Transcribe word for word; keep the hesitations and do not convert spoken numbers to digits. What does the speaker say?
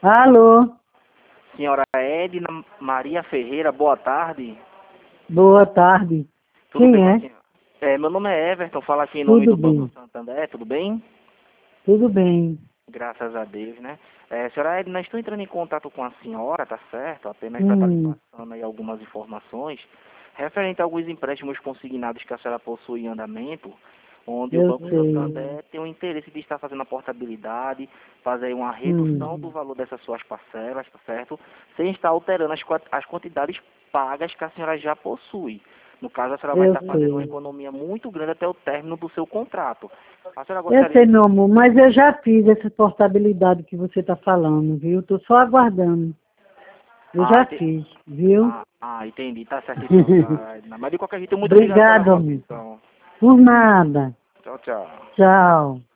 Alô, Senhora Edna Maria Ferreira, boa tarde. boa tarde. Tudo bem Quem com a é? senhora? É, meu nome é Everton, falo aqui em nome Tudo do Banco bem, Santander, tudo bem? tudo bem. Graças a Deus, né? É, senhora Edna, estou entrando em contato com a senhora, tá certo? Apenas para estar lhe Hum, passando aí algumas informações referente a alguns empréstimos consignados que a senhora possui em andamento, onde o eu Banco sei. Santander tem o interesse de estar fazendo a portabilidade, fazer uma redução Hum, do valor dessas suas parcelas, tá certo? Sem estar alterando as, qua- as quantidades pagas que a senhora já possui. No caso, a senhora vai eu estar fazendo uma sei. economia muito grande até o término do seu contrato. A senhora Eu gostaria sei, de... meu amor, mas eu já fiz essa portabilidade que você está falando, viu? Estou só aguardando. Eu Ah, já ente- fiz, viu? ah, ah, entendi. Tá certo então, senhora Edna. Mas de qualquer jeito, muito obrigado pela Obrigado, sua amigo. atenção. Por nada. Tchau, tchau. Tchau.